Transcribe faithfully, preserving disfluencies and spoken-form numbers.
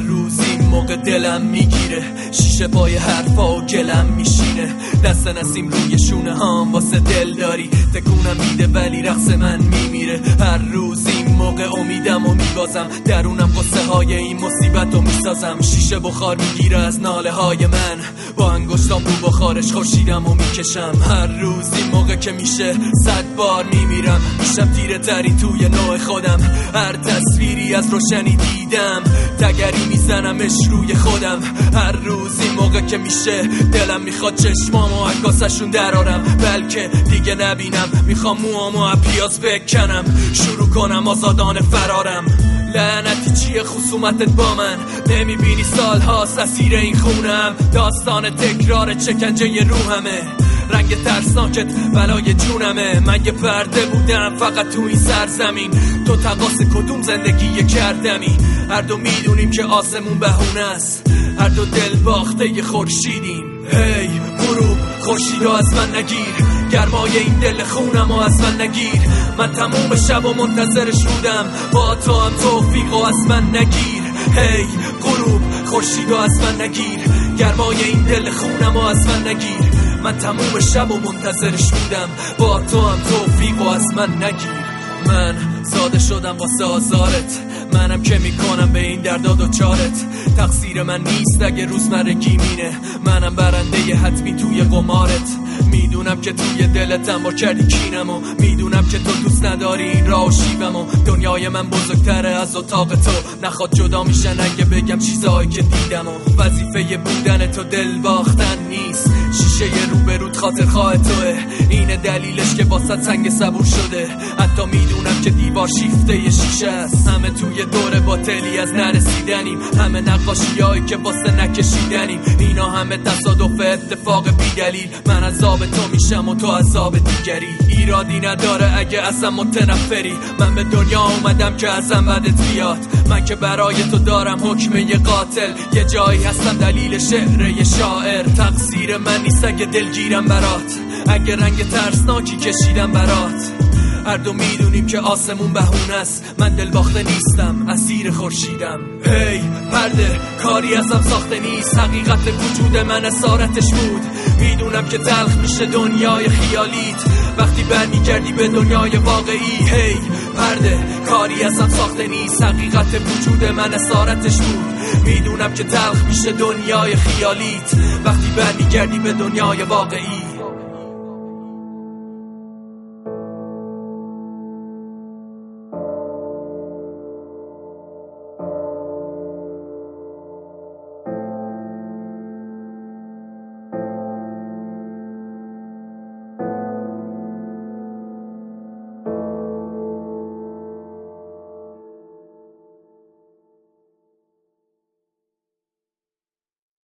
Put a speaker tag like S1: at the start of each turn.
S1: روز این موقع دلم میگیره، شیشه پای حرفا و گلم میشینه، دست نسیم روی شونه هام واسه دل داری تکونم میده ولی رقص من میمیره. هر روز این موقع امیدم و میبازم، درونم قصه های این مصیبت رو میسازم. شیشه بخار میگیره از ناله های من، با انگشتام رو بخارش خورشیدم و میکشم. هر روز این موقع که میشه صد بار میمیرم، میشم تیره تری توی نوع خودم. هر تصویری از روشنی دیدم تگری میزنمش روی خودم. هر روز این موقع که میشه دلم میخواد چشمامو عکاسشون درارم، بلکه دیگه نبینم. میخوام موامو پیاز بکنم، شروع کنم آزادانه فرارم. لعنتی چیه خصومتت با من؟ نمیبینی سالهاست اسیر این خونم، داستان تکرار چکنجه روحمه. رنگ ترسناکت بلای جونمه، من یه پرده بودم فقط تو این سرزمین. تو تقاس کدوم زندگی کردمی؟ هر دو میدونیم که آسمون بهونه است، هر دو دل باخته ی خورشیدیم. هی غروب خورشیدو از من نگیر، گرمای این دل خونم و از من نگیر. من تموم شب و منتظرش بودم، با تو هم توفیقو از من نگیر. هی غروب خورشیدو از من نگیر، گرمای این دل خونم و از من نگیر. من تموم شب و منتظرش بودم، با تو هم توفیقو از من نگیر. من زاده شدم واسه آزارت، منم که میکنم به این دردا دوچارت. تقصیر من نیست اگه روزمرگی مینه، منم برنده ی حتمی توی قمارت. میدونم که توی دلتم با کردی کینم و میدونم که تو دوست نداری این راه و شیبم و دنیای من بزرگتره از اتاق تو. نخواد جدا میشن اگه بگم چیزایی که دیدم و وظیفه بودن تو دل باختن نیست. شیشه روبرود خاطر خواه توه، اینه دلیلش که واسه سنگ صبور شده. حتی میدونم که دیوار شیفته ی شیشه است، همه توی دور باطلی از نرسیدنیم، همه نقاشیایی که واسه نکشیدنیم. اینا همه تصادف اتفاق بی دلیل، من عذاب تو میشم و تو عذاب دیگری. ایرادی نداره اگه ازم متنفری، من به دنیا اومدم که ازم بدت بیاد. من که برای تو دارم حکم یه قاتل، یه جایی هستم دلیل شعر یه شاعر. تقصیر من نیست اگه دلگیرم برات، اگه رنگ ترسناکی کشیدم برات. هر دو میدونیم که آسمون بهونه است، من دل باخته نیستم اسیر خورشیدم. هی پرده کاری ازم ساخته نیست، حقیقت وجود من اسارتش بود. میدونم که تلخ میشه دنیای خیالیت وقتی برمیگردی به دنیای واقعی. هی پرده کاری ازم ساخته نیست، حقیقت وجود من اسارتش بود. میدونم که تلخ میشه دنیای خیالیت وقتی برمیگردی به دنیای واقعی.